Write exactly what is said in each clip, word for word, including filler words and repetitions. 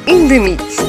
in the mix.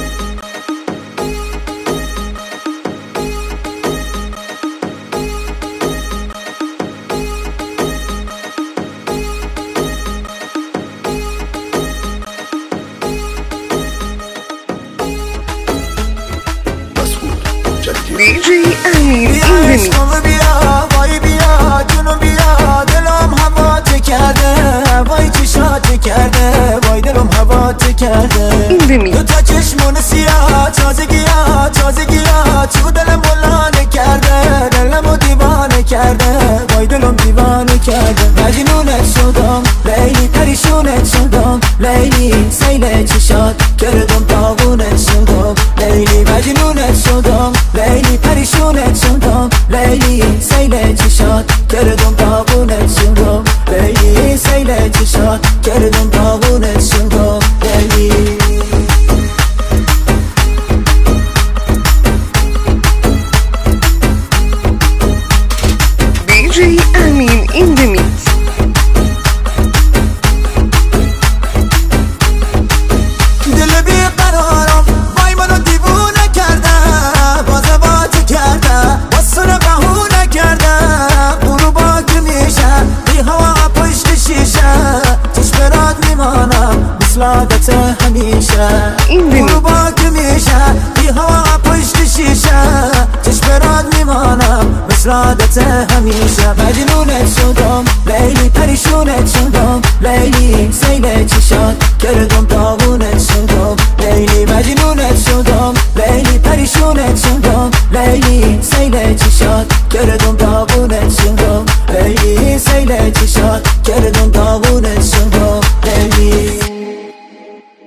دی جی امیر in the mix. بیا وای بیا جونو بیا دلم هوا کرده وای چشات کرده وای دلم هوا کرده in the mix. دو تا چشمون سیاه تازگی‌ها تازگی‌ها تو دلم بلانه کرده دلمو دیوانه کرده وای دلم دیوانه کرده مجنونت شدم لیلی پریشونت شدم لیلی سیل چشات کردم داغونت شدم لیلی مجنونت شدم لیلی پریشونت شدم لیلی سیل چشات کردم داغونت شدم لیلی سیل چشات کردم داغونت شدم لیلی دی جی امیر in the mix. دل بیقرارم وای منو دیوونه کرده بازوات کرده باسونه بهونه کرده برو با که میشه بی هوا پشت شیشه توش برات میمانم مثل عادت همیشه برو با که میشه بی هوا پشت شیشه توش برات میمانم مثل عادت همیشه مجنونت شدم لیلی پریشونت شدم لیلی سیل چشات کردم داغونت شدم لیلی مجنونت شدم لیلی پریشونت شدم لیلی سیل چشات کردم داغونت شدم لیلی سیل چشات کردم